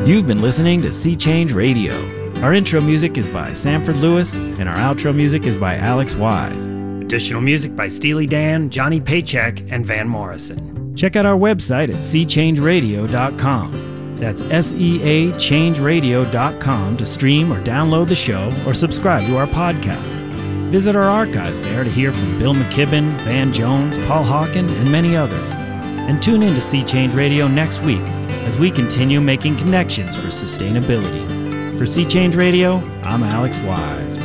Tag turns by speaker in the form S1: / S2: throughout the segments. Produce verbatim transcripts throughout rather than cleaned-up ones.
S1: You've been listening to Sea Change Radio. Our intro music is by Sanford Lewis, and our outro music is by Alex Wise. Additional music by Steely Dan, Johnny Paycheck, and Van Morrison. Check out our website at sea change radio dot com. That's S E A change radio dot com to stream or download the show or subscribe to our podcast. Visit our archives there to hear from Bill McKibben, Van Jones, Paul Hawken, and many others. And tune in to Sea Change Radio next week as we continue making connections for sustainability. For Sea Change Radio, I'm Alex Wise.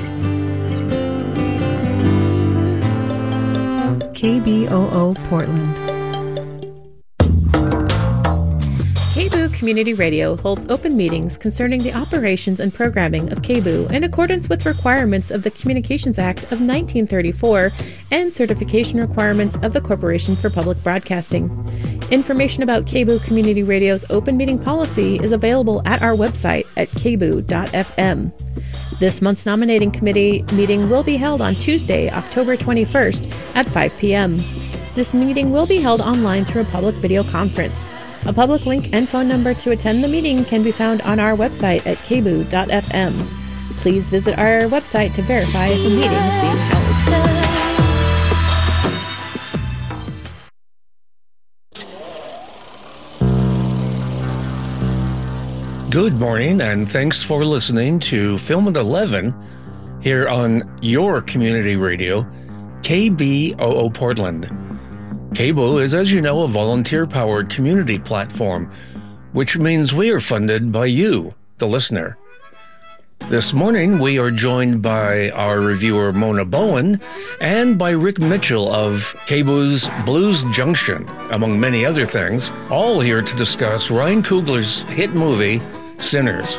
S2: K B O O Portland. K B O O Community Radio holds open meetings concerning the operations and programming of K B O O in accordance with requirements of the Communications Act of nineteen thirty-four and certification requirements of the Corporation for Public Broadcasting. Information about K B O O Community Radio's open meeting policy is available at our website at k b o dot f m. This month's nominating committee meeting will be held on Tuesday, October twenty-first at five p.m. This meeting will be held online through a public video conference. A public link and phone number to attend the meeting can be found on our website at k b o dot f m. Please visit our website to verify if a meeting is being held.
S3: Good morning, and thanks for listening to Film at eleven here on your community radio, K B O O Portland. K B O O is, as you know, a volunteer-powered community platform, which means we are funded by you, the listener. This morning, we are joined by our reviewer, Mona Bowen, and by Rick Mitchell of K B O O's Blues Junction, among many other things, all here to discuss Ryan Coogler's hit movie, Sinners.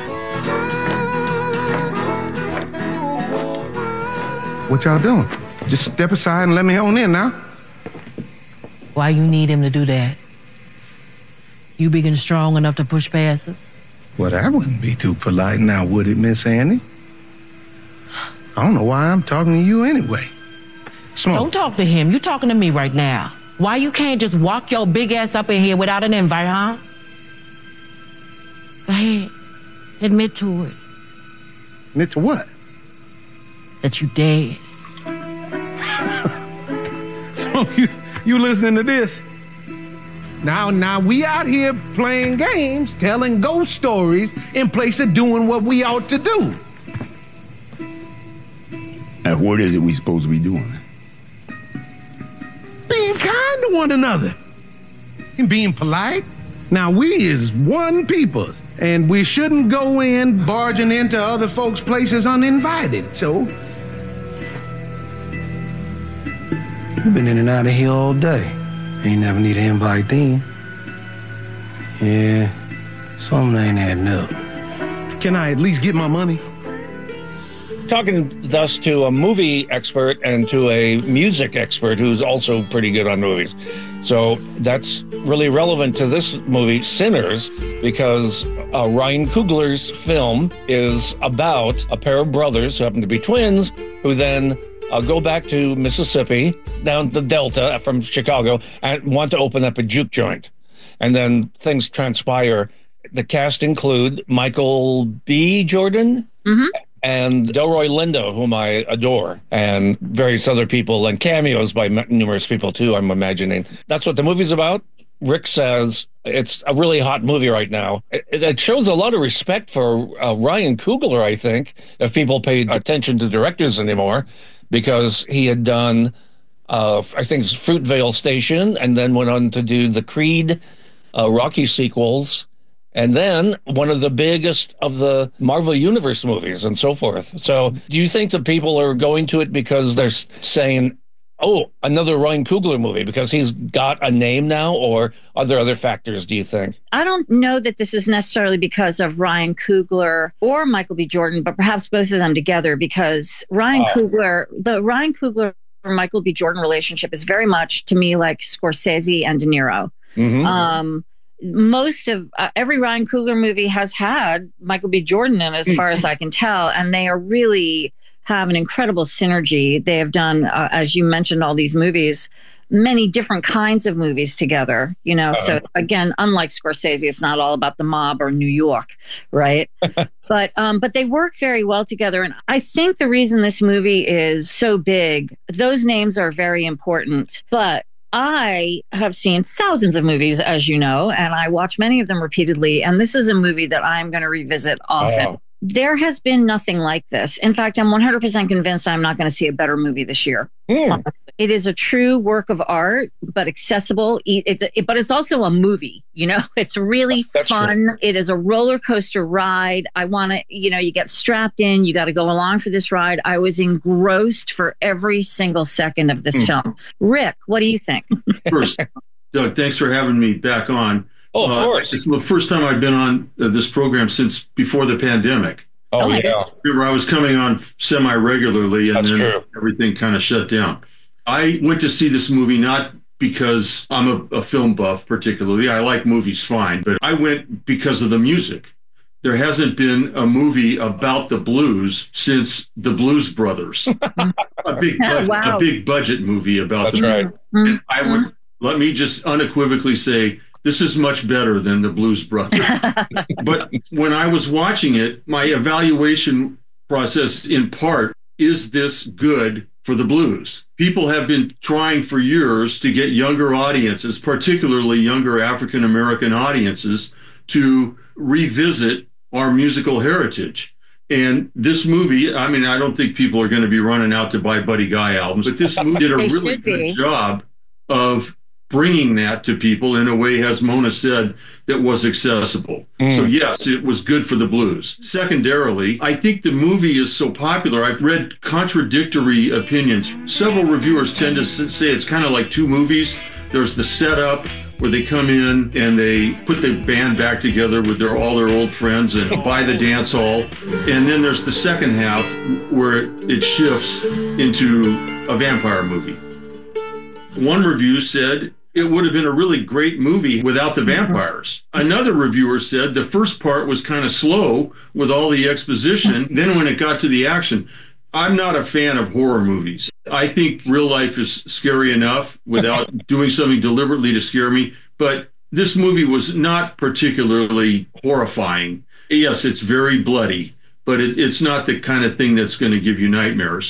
S4: What y'all doing? Just step aside and let me on in now.
S5: Why you need him to do that? You big and strong enough to push past us?
S4: Well, that wouldn't be too polite now, would it, Miss Annie? I don't know why I'm talking to you anyway. Smoke.
S5: Don't talk to him. You talking to me right now. Why you can't just walk your big ass up in here without an invite, huh? Go ahead. Admit to it.
S4: Admit to what?
S5: That you dead.
S4: So you... You listening to this? Now, now we out here playing games, telling ghost stories in place of doing what we ought to do.
S6: And what is it we supposed to be doing?
S4: Being kind to one another. And being polite. Now, we is one people, and we shouldn't go in barging into other folks' places uninvited, so... You've been in and out of here all day. Ain't never need an invite then. Yeah, something ain't adding up. Can I at least get my money?
S3: Talking thus to a movie expert and to a music expert who's also pretty good on movies. So that's really relevant to this movie, Sinners, because uh, Ryan Coogler's film is about a pair of brothers who happen to be twins who then uh, go back to Mississippi, down the Delta from Chicago, and want to open up a juke joint. And then things transpire. The cast include Michael B. Jordan, mm-hmm. and Delroy Lindo, whom I adore, and various other people, and cameos by numerous people, too, I'm imagining. That's what the movie's about. Rick says it's a really hot movie right now. It, it shows a lot of respect for uh, Ryan Coogler, I think, if people paid attention to directors anymore, because he had done, uh, I think, it's Fruitvale Station, and then went on to do the Creed, uh, Rocky sequels, and then one of the biggest of the Marvel Universe movies and so forth. So do you think that people are going to it because they're saying, oh, another Ryan Coogler movie, because he's got a name now, or are there other factors, do you think?
S7: I don't know that this is necessarily because of Ryan Coogler or Michael B. Jordan, but perhaps both of them together, because Ryan oh. Coogler, the Ryan Coogler Michael B. Jordan relationship is very much, to me, like Scorsese and De Niro. Mm-hmm. Um, most of uh, every Ryan Coogler movie has had Michael B. Jordan in, as far as I can tell, and they are really have an incredible synergy. They have done, uh, as you mentioned, all these movies many different kinds of movies together, you know.
S3: Uh-huh.
S7: So again, unlike Scorsese, it's not all about the mob or New York, right? but um, but they work very well together. And I think the reason this movie is so big, those names are very important. But I have seen thousands of movies, as you know, and I watch many of them repeatedly. And this is a movie that I'm going to revisit often.
S3: Oh.
S7: There has been nothing like this. In fact, I'm one hundred percent convinced I'm not going to see a better movie this year.
S3: Mm.
S7: It is a true work of art, but accessible. It's a, but it's also a movie, you know, it's really
S3: That's
S7: fun.
S3: true.
S7: It is a roller coaster ride. I want to, you know, you get strapped in, you got to go along for this ride. I was engrossed for every single second of this mm. film. Rick, what do you think?
S8: First, Doug, thanks for having me back on.
S3: Oh, of
S8: uh,
S3: course.
S8: It's the first time I've been on uh, this program since before the pandemic.
S3: Oh,
S7: Oh, my
S3: yeah.
S7: goodness.
S8: Remember, I was coming on semi-regularly, and
S3: That's
S8: then
S3: true.
S8: everything kind of shut down. I went to see this movie not because I'm a, a film buff particularly. I like movies fine, but I went because of the music. There hasn't been a movie about the blues since the Blues Brothers. a big budget,
S7: Wow.
S8: a big budget movie about
S3: That's
S8: the
S3: right.
S7: Mm-hmm.
S8: And I would let me just unequivocally say this is much better than the Blues Brothers. But when I was watching it, my evaluation process in part, is this good for the blues? People have been trying for years to get younger audiences, particularly younger African American audiences, to revisit our musical heritage. And this movie, I mean, I don't think people are going to be running out to buy Buddy Guy albums, but this movie did a
S7: They
S8: really
S7: should
S8: good
S7: be.
S8: job of bringing that to people in a way, as Mona said, that was accessible.
S3: Mm.
S8: So yes, it was good for the blues. Secondarily, I think the movie is so popular. I've read contradictory opinions. Several reviewers tend to s- say it's kind of like two movies. There's the setup where they come in and they put the band back together with their all their old friends and buy the dance hall. And then there's the second half where it shifts into a vampire movie. One review said it would have been a really great movie without the vampires. Another reviewer said the first part was kind of slow with all the exposition. Then when it got to the action, I'm not a fan of horror movies. I think real life is scary enough without doing something deliberately to scare me. But this movie was not particularly horrifying. Yes, it's very bloody, but it, it's not the kind of thing that's going to give you nightmares.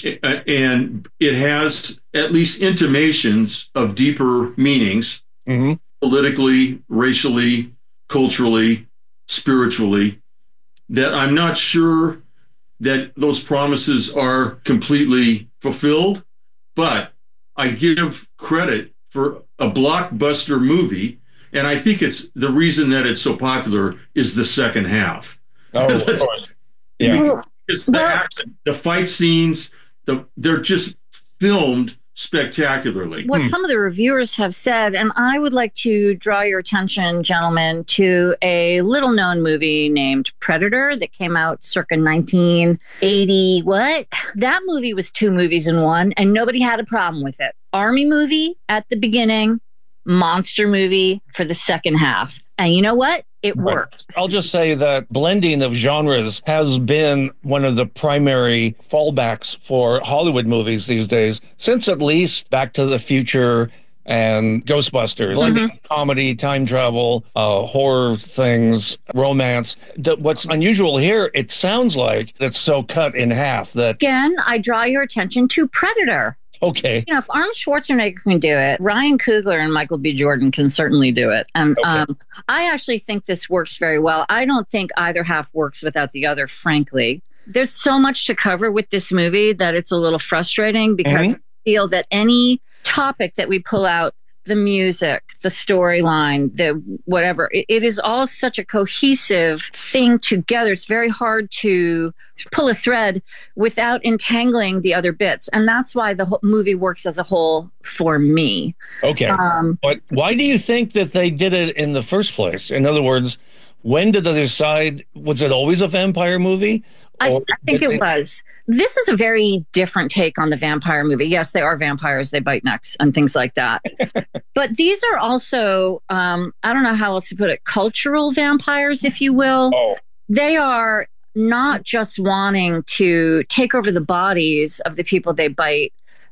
S8: And it has at least intimations of deeper meanings,
S3: Mm-hmm.
S8: politically, racially, culturally, spiritually, that I'm not sure that those promises are completely fulfilled, but I give credit for a blockbuster movie. And I think it's the reason that it's so popular is the second half.
S3: Oh, of
S8: That's-
S3: course. Yeah.
S7: Well,
S8: It's the
S7: Well-
S8: action, the fight scenes, the they're just filmed spectacularly.
S7: what
S3: Hmm.
S7: some of the reviewers have said, and I would like to draw your attention, gentlemen, to a little known movie named Predator that came out circa nineteen eighty. What? That movie was two movies in one, and nobody had a problem with it. Army movie at the beginning, monster movie for the second half. And you know what? It
S3: Right.
S7: worked.
S3: I'll just say that blending of genres has been one of the primary fallbacks for Hollywood movies these days, since at least Back to the Future and Ghostbusters. Blending comedy, time travel, uh, horror things, romance. The, what's unusual here, it sounds like it's so cut in half that,
S7: Again, I draw your attention to Predator.
S3: okay,
S7: You know, if Arnold Schwarzenegger can do it, Ryan Coogler and Michael B. Jordan can certainly do it. And
S3: Okay.
S7: um, I actually think this works very well. I don't think either half works without the other, frankly. There's so much to cover with this movie that it's a little frustrating because I feel that any topic that we pull out, the music, the storyline, the whatever, it, it is all such a cohesive thing together. It's very hard to pull a thread without entangling the other bits. And that's why the whole movie works as a whole for me.
S3: okay.
S7: Um,
S3: But why do you think that they did it in the first place? In other words, when did they decide? Was it always a vampire movie?
S7: I,
S3: Or-
S7: I think it was. This is a very different take on the vampire movie. Yes, they are vampires. They bite necks and things like that. But these are also, um, I don't know how else to put it, cultural vampires, if you will.
S3: Oh,
S7: They are not just wanting to take over the bodies of the people they bite,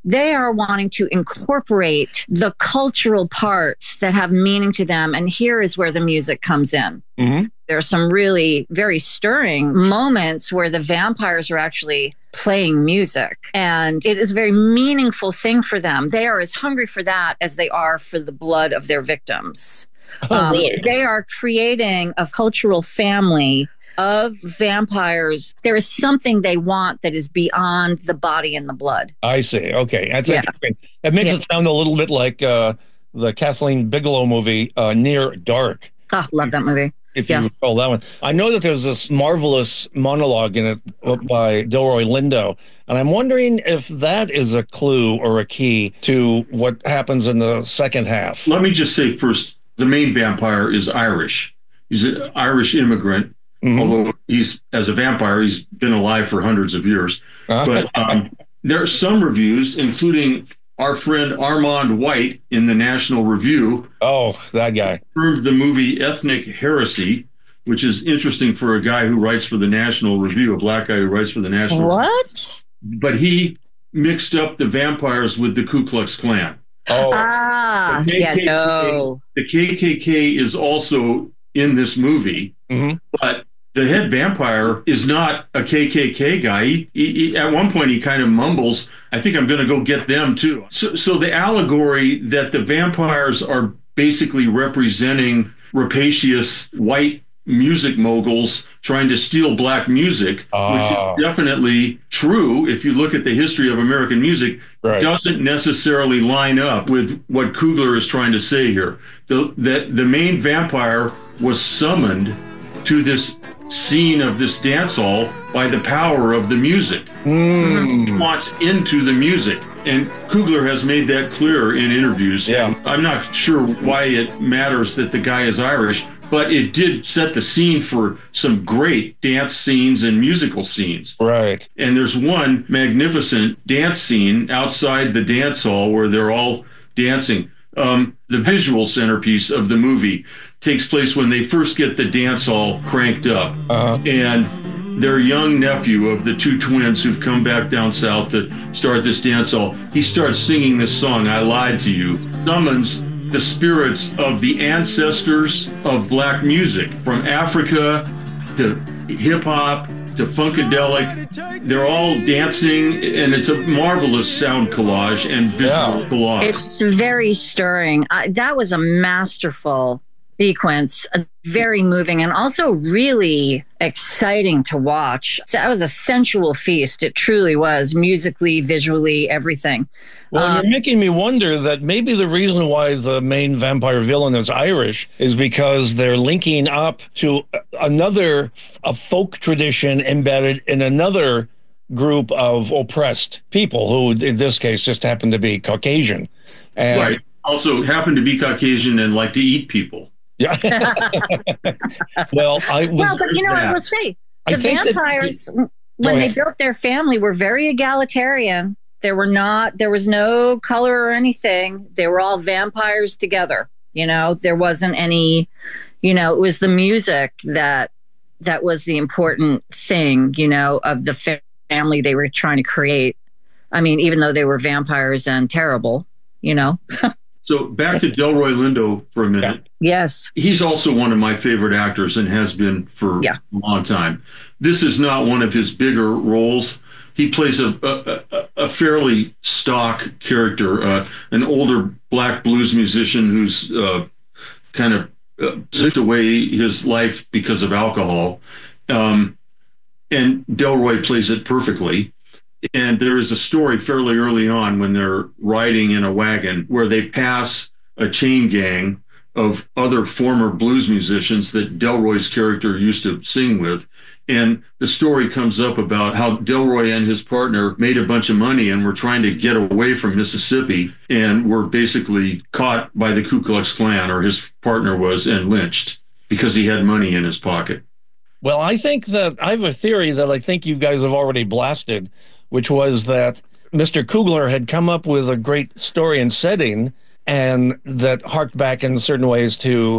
S7: they are wanting to incorporate the cultural parts that have meaning to them. And here is where the music comes in.
S3: Mm-hmm.
S7: There are some really very stirring moments where the vampires are actually playing music. And it is a very meaningful thing for them. They are as hungry for that as they are for the blood of their victims.
S3: Oh,
S7: um,
S3: really?
S7: They are creating a cultural family of vampires. There is something they want that is beyond the body and the blood.
S3: I see. Okay. That's
S7: Yeah.
S3: interesting. It makes
S7: Yeah.
S3: it sound a little bit like uh, the Kathleen Bigelow movie, uh, Near Dark.
S7: Oh, love that movie.
S3: If
S7: Yeah.
S3: you recall that one. I know that there's this marvelous monologue in it by Delroy Lindo, and I'm wondering if that is a clue or a key to what happens in the second half.
S8: Let me just say first, the main vampire is Irish. He's an Irish immigrant,
S3: Mhm.
S8: although he's, as a vampire, he's been alive for hundreds of years.
S3: Uh-huh.
S8: But um, there are some reviews, including our friend Armand White in the National Review,
S3: Oh, that guy.
S8: approved the movie Ethnic Heresy, which is interesting for a guy who writes for the National Review, a black guy who writes for the National Review.
S7: What?
S8: But he mixed up the vampires with the Ku Klux Klan.
S3: Oh,
S7: Ah,
S8: The
S7: yeah,
S8: K K K
S7: no.
S8: The K K K is also in this movie,
S3: Mhm.
S8: but the head vampire is not a K K K guy. He, he, he- at one point, he kind of mumbles, I think I'm going to go get them too. So, so the allegory that the vampires are basically representing rapacious white music moguls trying to steal black music,
S3: Ah.
S8: which is definitely true if you look at the history of American music,
S3: Right.
S8: doesn't necessarily line up with what Kugler is trying to say here. The, that the main vampire was summoned to this scene of this dance hall by the power of the music.
S3: Mm.
S8: He wants into the music. And Kugler has made that clear in interviews.
S3: Yeah.
S8: I'm not sure why it matters that the guy is Irish, but it did set the scene for some great dance scenes and musical scenes.
S3: Right.
S8: And there's one magnificent dance scene outside the dance hall where they're all dancing. Um, the visual centerpiece of the movie takes place when they first get the dance hall cranked up.
S3: Uh-huh.
S8: And their young nephew of the two twins who've come back down south to start this dance hall, he starts singing this song, I Lied to You, summons the spirits of the ancestors of black music from Africa to hip hop to funkadelic. They're all dancing, and it's a marvelous sound collage and visual
S3: Yeah.
S8: collage.
S7: It's very stirring. Uh, that was a masterful sequence, uh, very moving, and also really exciting to watch. So that was a sensual feast. It truly was, musically, visually, everything.
S3: Well,
S7: Um,
S3: you're making me wonder that maybe the reason why the main vampire villain is Irish is because they're linking up to another a folk tradition embedded in another group of oppressed people who, in this case, just happen to be Caucasian. And,
S8: Right. Also happen to be Caucasian and like to eat people.
S3: Yeah. well, I was.
S7: well, but you know,
S8: that.
S7: I will say,
S3: I
S7: the
S3: think that-
S7: vampires, when they
S3: ahead.
S7: built their family, were very egalitarian. There were not, there was no color or anything. They were all vampires together. You know, there wasn't any, you know, it was the music that, that was the important thing, you know, of the fa- family they were trying to create. I mean, even though they were vampires and terrible, you know.
S8: So back to Delroy Lindo for a minute.
S7: Yes.
S8: He's also one of my favorite actors and has been for
S7: Yeah.
S8: a long time. This is not one of his bigger roles. He plays a a, a, a fairly stock character, uh, an older black blues musician who's uh, kind of uh, slipped away his life because of alcohol. Um, and Delroy plays it perfectly. And there is a story fairly early on when they're riding in a wagon where they pass a chain gang of other former blues musicians that Delroy's character used to sing with. And the story comes up about how Delroy and his partner made a bunch of money and were trying to get away from Mississippi and were basically caught by the Ku Klux Klan, or his partner was, and lynched because he had money in his pocket.
S3: Well, I think that I have a theory that I think you guys have already blasted, which was that Mister Kugler had come up with a great story and setting, and that harked back in certain ways to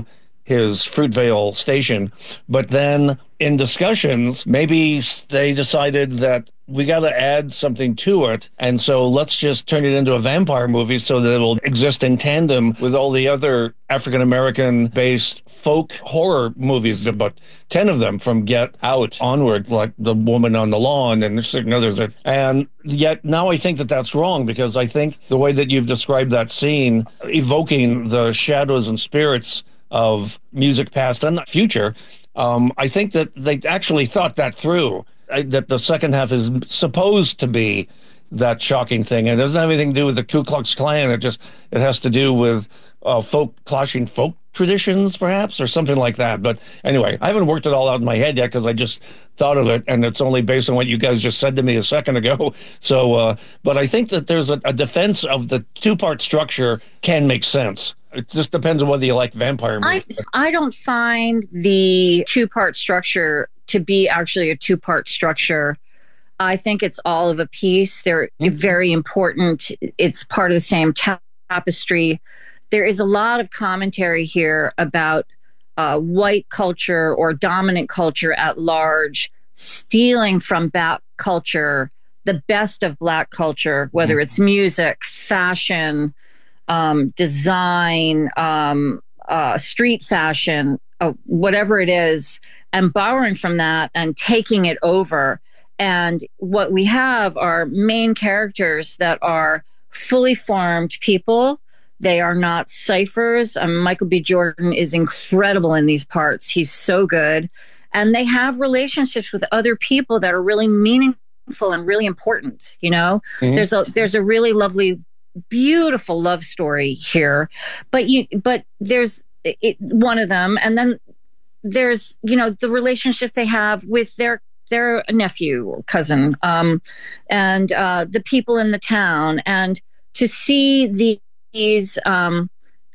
S3: his Fruitvale station. But then in discussions, maybe they decided that we got to add something to it. And so let's just turn it into a vampire movie so that it will exist in tandem with all the other African-American based folk horror movies, about ten of them from Get Out onward, like The Woman on the Lawn and certain others. And yet now I think that that's wrong, because I think the way that you've described that scene, evoking the shadows and spirits of music past and future, um, I think that they actually thought that through. I, that the second half is supposed to be that shocking thing. And it doesn't have anything to do with the Ku Klux Klan. It just, it has to do with uh, folk, clashing folk traditions, perhaps, or something like that. But anyway, I haven't worked it all out in my head yet, because I just thought of it, and it's only based on what you guys just said to me a second ago. So, uh, but I think that there's a, a defense of the two-part structure can make sense. It just depends on whether you like vampire movies.
S7: I, I don't find the two-part structure to be actually a two-part structure. I think it's all of a piece. They're mm-hmm. very important. It's part of the same tapestry. There is a lot of commentary here about uh, white culture or dominant culture at large stealing from black culture, the best of black culture, whether mm-hmm. it's music, fashion, um, design, um, uh, street fashion, uh, whatever it is, and borrowing from that and taking it over. And what we have are main characters that are fully formed people. They are not ciphers. Um, Michael B. Jordan is incredible in these parts. He's so good. And they have relationships with other people that are really meaningful and really important. You know, mm-hmm. there's a there's a really lovely, beautiful love story here. But you but there's it, one of them, and then there's, you know, the relationship they have with their their nephew or cousin, um, and uh, the people in the town, and to see the, these um,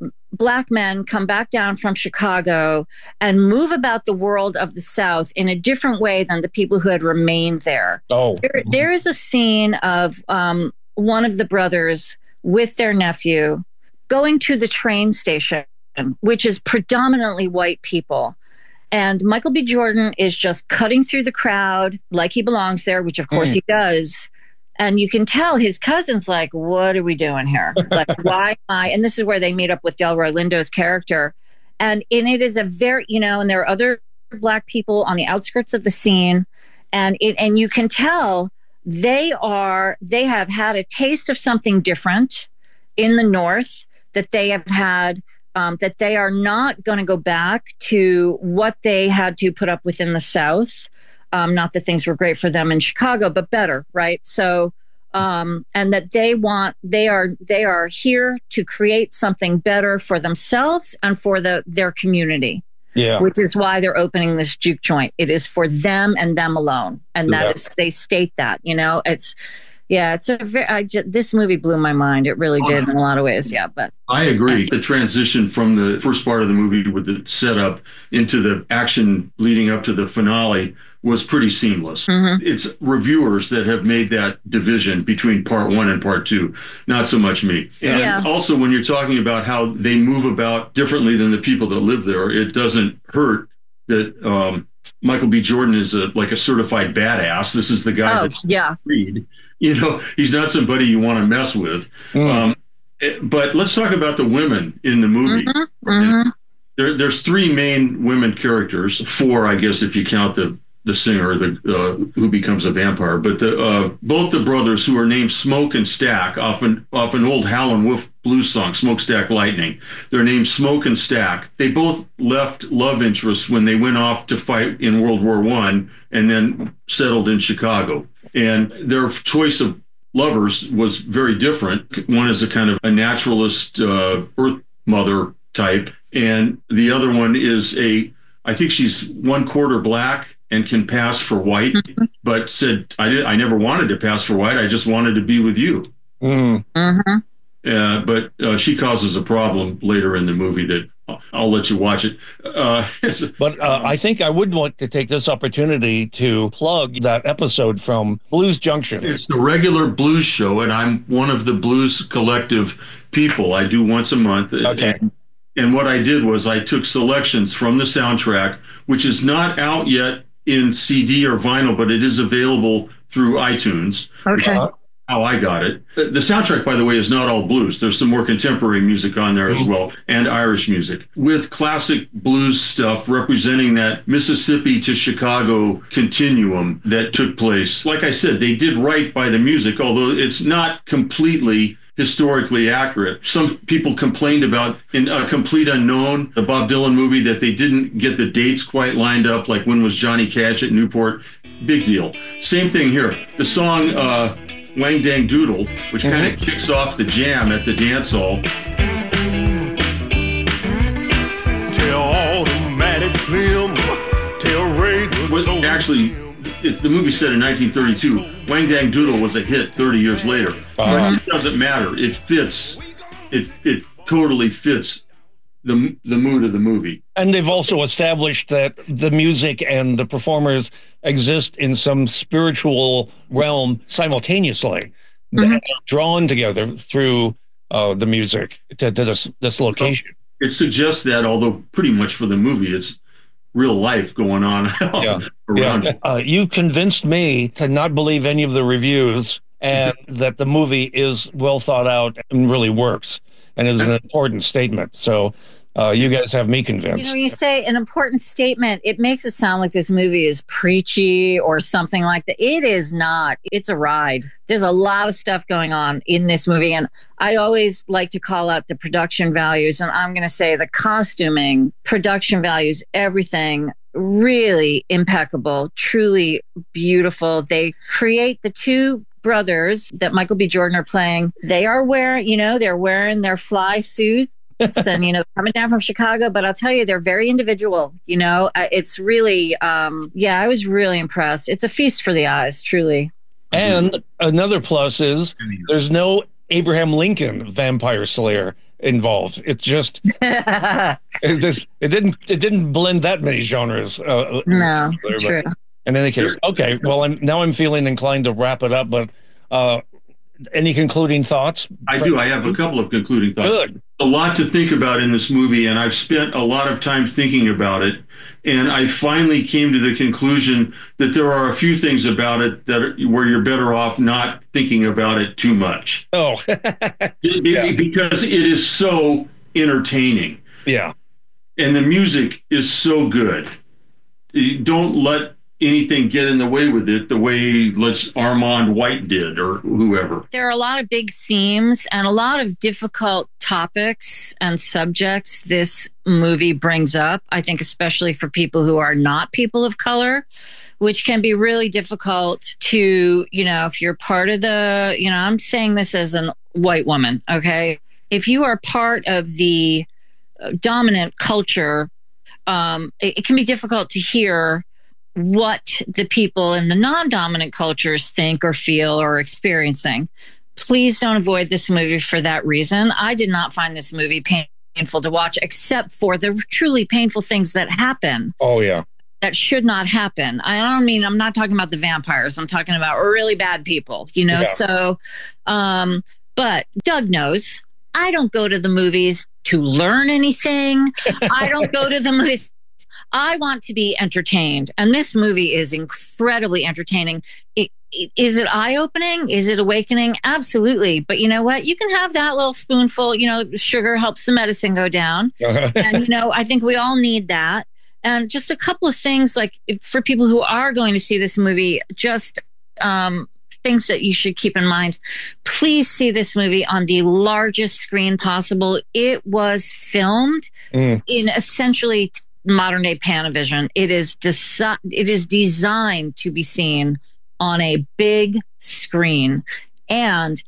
S7: black men come back down from Chicago and move about the world of the South in a different way than the people who had remained there.
S3: Oh,
S7: there, there is a scene of um, one of the brothers with their nephew going to the train station, which is predominantly white people. And Michael B. Jordan is just cutting through the crowd like he belongs there, which of course mm. he does. And you can tell his cousin's like, what are we doing here? Like, why am I? And this is where they meet up with Delroy Lindo's character. And, and it is a very, you know, and there are other black people on the outskirts of the scene. And it, and you can tell they are, they have had a taste of something different in the North, that they have had, um, that they are not going to go back to what they had to put up with in the South. Um, not that things were great for them in Chicago, but better, right? So, um, and that they want, they are, they are here to create something better for themselves and for the their community.
S3: Yeah,
S7: which is why they're opening this juke joint. It is for them and them alone, and that yeah. is, they state that. You know, it's. Yeah, it's a very, I just, this movie blew my mind. It really did in a lot of ways. Yeah, but
S8: I agree. The transition from the first part of the movie with the setup into the action leading up to the finale was pretty seamless. Mm-hmm. It's reviewers that have made that division between part one and part two, not so much me. And yeah. also, when you're talking about how they move about differently than the people that live there, it doesn't hurt that um, Michael B. Jordan is a, like a certified badass. This is the guy
S7: oh,
S8: that's
S7: yeah.
S8: Creed. You know, he's not somebody you want to mess with. Mm. Um, but let's talk about the women in the movie.
S7: Mm-hmm. Mm-hmm.
S8: There, there's three main women characters, four, I guess, if you count the the singer, the uh, who becomes a vampire. But the uh, both the brothers, who are named Smoke and Stack, often off an old Howlin' Wolf blues song, Smokestack Lightning. They're named Smoke and Stack. They both left love interests when they went off to fight in World War One and then settled in Chicago. And their choice of lovers was very different. One is a kind of a naturalist, uh, earth mother type. And the other one is a, I think she's one quarter black and can pass for white, mm-hmm. but said, I did, I never wanted to pass for white. I just wanted to be with you.
S3: Mm.
S7: Mm-hmm.
S8: Uh, but uh, she causes a problem later in the movie that I'll, I'll let you watch it. Uh,
S3: but uh, I think I would want to take this opportunity to plug that episode from Blues Junction.
S8: It's the regular blues show, and I'm one of the Blues Collective people. I do once a month.
S3: Okay.
S8: And, And what I did was I took selections from the soundtrack, which is not out yet in C D or vinyl, but it is available through iTunes.
S7: Okay.
S8: Uh, how I got it. The soundtrack, by the way, is not all blues. There's some more contemporary music on there as well, and Irish music, with classic blues stuff representing that Mississippi to Chicago continuum that took place. Like I said, they did right by the music, although it's not completely historically accurate. Some people complained about in A Complete Unknown, the Bob Dylan movie, that they didn't get the dates quite lined up, like when was Johnny Cash at Newport. Big deal. Same thing here. The song uh, Wang Dang Doodle, which mm-hmm. kind of kicks off the jam at the dance hall. Tell Automatic Slim, tell Razor. Actually, it's the movie set in nineteen thirty-two. Wang Dang Doodle was a hit thirty years later. Uh-huh. It doesn't matter. It fits. It it totally fits the the mood of the movie.
S3: And they've also established that the music and the performers exist in some spiritual realm simultaneously, mm-hmm. drawn together through uh, the music to, to this this location.
S8: It suggests that, although pretty much for the movie, it's real life going on yeah. around
S3: yeah.
S8: it.
S3: Uh, you've convinced me to not believe any of the reviews and that the movie is well thought out and really works and is an important statement. So uh, you guys have me convinced.
S7: You know, you say an important statement, it makes it sound like this movie is preachy or something like that. It is not. It's a ride. There's a lot of stuff going on in this movie. And I always like to call out the production values. And I'm going to say the costuming, production values, everything really impeccable, truly beautiful. They create the two brothers that Michael B. Jordan are playing. They are wearing, you know, they're wearing their fly suits. And, you know, coming down from Chicago, but I'll tell you, they're very individual. You know, it's really, um, yeah, I was really impressed. It's a feast for the eyes, truly.
S3: And another plus is there's no Abraham Lincoln vampire slayer involved. It's just it, just, it didn't it didn't blend that many genres. Uh,
S7: no, there, true.
S3: In any case, okay. Well, I'm now I'm feeling inclined to wrap it up, but. Uh, Any concluding thoughts?
S8: I do. I have a couple of concluding thoughts. Good. A lot to think about in this movie, and I've spent a lot of time thinking about it. And I finally came to the conclusion that there are a few things about it that are, where you're better off not thinking about it too much.
S3: Oh,
S8: yeah. Because it is so entertaining.
S3: Yeah.
S8: And the music is so good. Don't let anything get in the way with it the way let's Armand White did or whoever.
S7: There are a lot of big themes and a lot of difficult topics and subjects this movie brings up, I think especially for people who are not people of color, which can be really difficult to, you know, if you're part of the, you know, I'm saying this as a white woman, okay? If you are part of the dominant culture, um, it, it can be difficult to hear what the people in the non-dominant cultures think or feel or are experiencing. Please don't avoid this movie for that reason. I did not find this movie painful to watch, except for the truly painful things that happen.
S3: Oh, yeah.
S7: That should not happen. I don't mean, I'm not talking about the vampires. I'm talking about really bad people, you know? Yeah. So, um, but Doug knows I don't go to the movies to learn anything. I don't go to the movies. I want to be entertained. And this movie is incredibly entertaining. It, it, is it eye-opening? Is it awakening? Absolutely. But you know what? You can have that little spoonful, you know, sugar helps the medicine go down. And, you know, I think we all need that. And just a couple of things, like if, for people who are going to see this movie, just um, things that you should keep in mind. Please see this movie on the largest screen possible. It was filmed mm. in essentially modern day Panavision. It is desi- it is designed to be seen on a big screen, and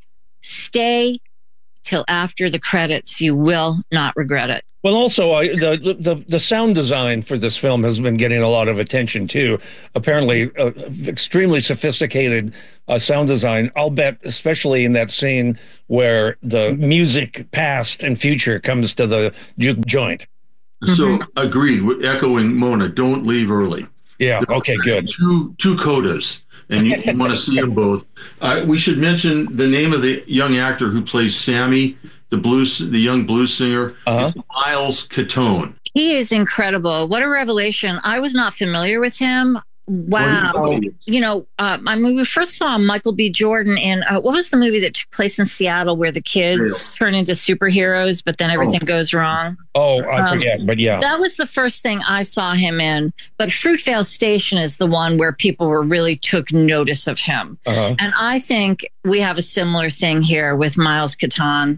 S7: stay till after the credits. You will not regret it.
S3: Well, also I, the, the the sound design for this film has been getting a lot of attention too. Apparently, uh, extremely sophisticated uh, sound design. I'll bet, especially in that scene where the music past and future comes to the juke joint.
S8: So mm-hmm. agreed. Echoing Mona, don't leave early.
S3: Yeah.
S8: There
S3: okay. Good.
S8: Two two codas, and you, you want to see them both. Uh, we should mention the name of the young actor who plays Sammy, the blues, the young blues singer.
S3: Uh-huh.
S8: It's Miles Catone.
S7: He is incredible. What a revelation. I was not familiar with him. Wow.
S8: Well,
S7: you know, uh, I mean, we first saw Michael B. Jordan in, uh, what was the movie that took place in Seattle where the kids turn into superheroes, but then everything oh. goes wrong?
S3: Oh, I
S7: um,
S3: forget, but yeah.
S7: That was the first thing I saw him in. But Fruitvale Station is the one where people were really took notice of him. Uh-huh. And I think we have a similar thing here with Miles Catone.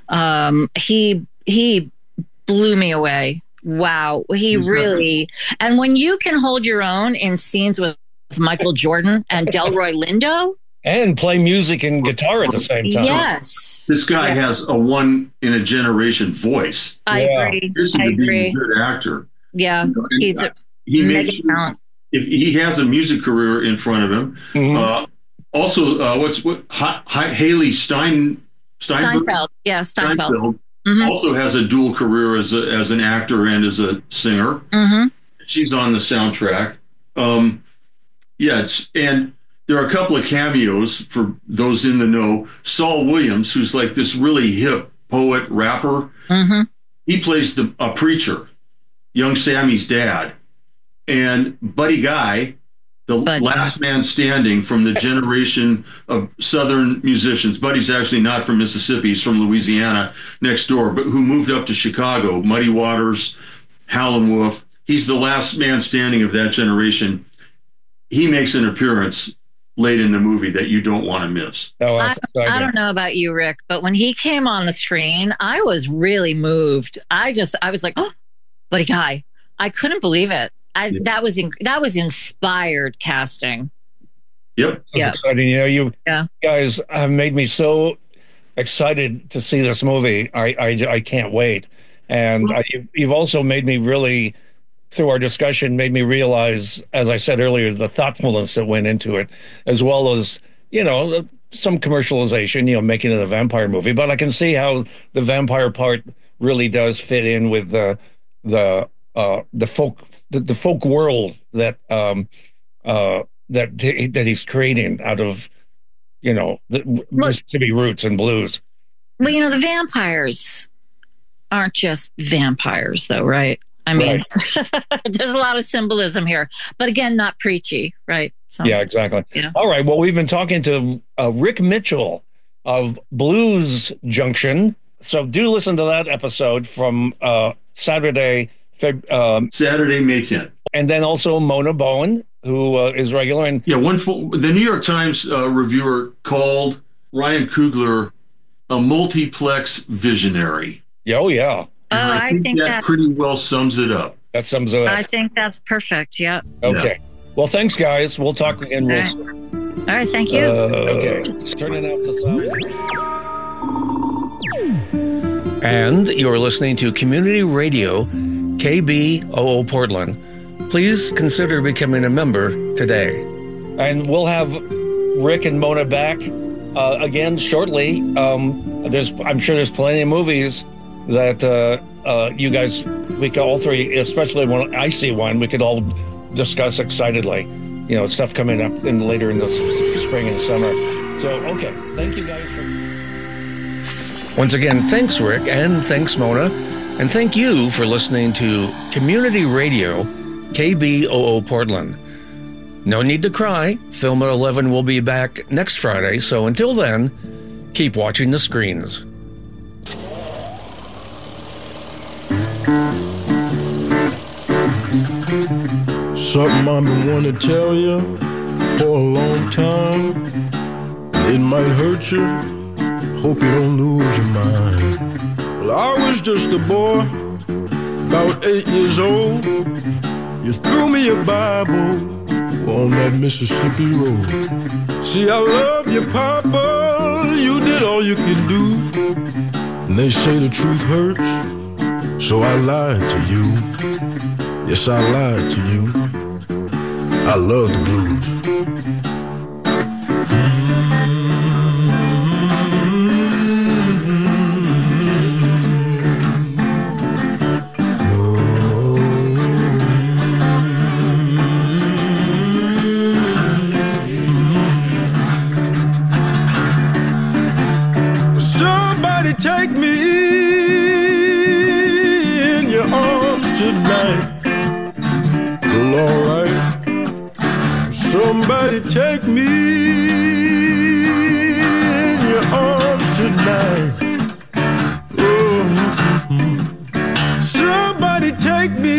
S7: Um, he, he blew me away. Wow. He really, and when you can hold your own in scenes with Michael Jordan and Delroy Lindo.
S3: And play music and guitar at the same time.
S7: Yes.
S8: This guy yeah. has a one in a generation voice.
S7: I yeah. agree.
S8: This is
S7: I
S8: to be
S7: agree.
S8: a good actor.
S7: Yeah.
S8: You know,
S7: He's a
S8: he
S7: mega
S8: makes,
S7: talent.
S8: If he has a music career in front of him. Mm-hmm. Uh, also, uh, what's what? H- H- Haley Stein, Steinberg?
S7: Steinfeld. Yeah, Steinfeld.
S8: Steinfeld.
S7: Mm-hmm.
S8: Also has a dual career as a, as an actor and as a singer.
S7: Mm-hmm.
S8: She's on the soundtrack. Um, yeah, it's, and there are a couple of cameos for those in the know. Saul Williams, who's like this really hip poet rapper,
S7: mm-hmm.
S8: he plays the a preacher, young Sammy's dad, and Buddy Guy, the Buddy. last man standing from the generation of Southern musicians. Buddy's actually not from Mississippi. He's from Louisiana next door, but who moved up to Chicago. Muddy Waters, Howlin' Wolf. He's the last man standing of that generation. He makes an appearance late in the movie that you don't want to miss.
S3: Oh,
S7: I, I don't know about you, Rick, but when he came on the screen, I was really moved. I just, I was like, oh, Buddy Guy. I couldn't believe it. I, yeah. That was in, that was inspired casting.
S8: Yep.
S7: Yeah.
S3: Exciting. You know, you
S7: yeah.
S3: guys have made me so excited to see this movie. I I, I can't wait. And I, you've also made me really, through our discussion, made me realize, as I said earlier, the thoughtfulness that went into it, as well as, you know, some commercialization, you know, making it a vampire movie. But I can see how the vampire part really does fit in with the the uh, the folk the, the folk world that um, uh, that that he's creating out of, you know, the Mississippi roots and blues.
S7: Well, you know, the vampires aren't just vampires, though, right? I mean, right. There's a lot of symbolism here, but again, not preachy, right? So,
S3: yeah, exactly.
S7: Yeah.
S3: All right. Well, we've been talking to uh, Rick Mitchell of Blues Junction. So do listen to that episode from uh, Saturday, Feb- um,
S8: Saturday, May tenth.
S3: And then also Mona Bowen, who uh, is regular. And
S8: yeah, one full, the New York Times uh, reviewer called Ryan Coogler a multiplex visionary.
S3: Yeah, oh, yeah.
S7: Oh, I, I think,
S8: think that
S7: that's,
S8: pretty well sums it up.
S3: That sums it up.
S7: I think that's perfect. Yeah.
S3: Okay. Yeah. Well, thanks, guys. We'll talk again.
S7: All
S3: We'll...
S7: right. All right. Thank you.
S3: Uh, okay. Let's turn it off the sound. And you're listening to Community Radio, K B O O Portland. Please consider becoming a member today. And we'll have Rick and Mona back uh, again shortly. Um, there's, I'm sure there's plenty of movies that uh, uh, you guys, we could all three, especially when I see one, we could all discuss excitedly. You know, stuff coming up in later in the s- spring and summer. So, okay, thank you guys for. Once again, thanks, Rick, and thanks, Mona, and thank you for listening to Community Radio, K B O O Portland. No need to cry. Film at eleven will be back next Friday, so until then, keep watching the screens.
S9: Something I've been wanting to tell you for a long time. It might hurt you, hope you don't lose your mind. Well, I was just a boy, about eight years old. You threw me a Bible on that Mississippi road. See, I love you, Papa, you did all you could do. And they say the truth hurts, so I lied to you. Yes, I lied to you. I love the blues. Somebody take me somebody take me in your arms tonight. Oh, somebody take me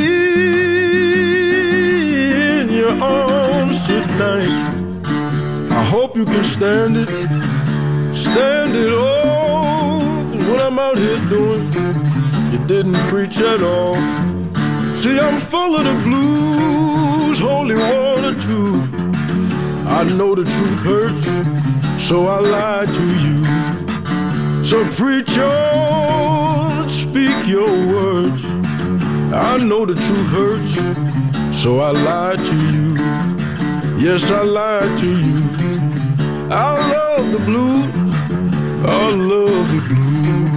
S9: in your arms tonight. I hope you can stand it, stand it all. What I'm out here doing, you didn't preach at all. See, I'm full of the blues, holy water too. I know the truth hurts, so I lied to you. So preach on, speak your words. I know the truth hurts, so I lied to you. Yes, I lied to you. I love the blues, I love the blues.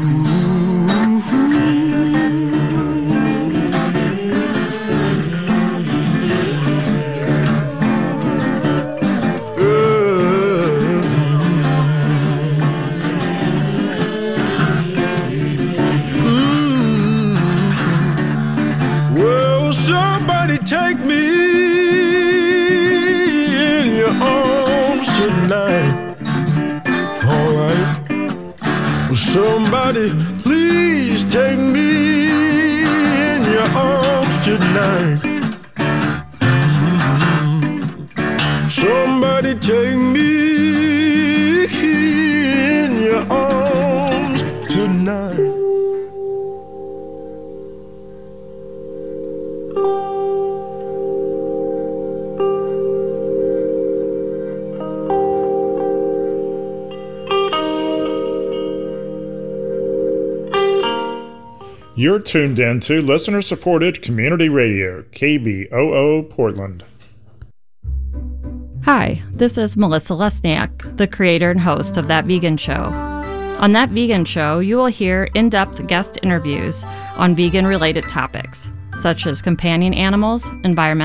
S9: Take me in your arms tonight. All right. Well, somebody please take me in your arms tonight. Somebody take me in your arms tonight.
S10: You're tuned in to listener-supported community radio, K B O O Portland.
S11: Hi, this is Melissa Lesniak, the creator and host of That Vegan Show. On That Vegan Show, you will hear in-depth guest interviews on vegan-related topics, such as companion animals, environmental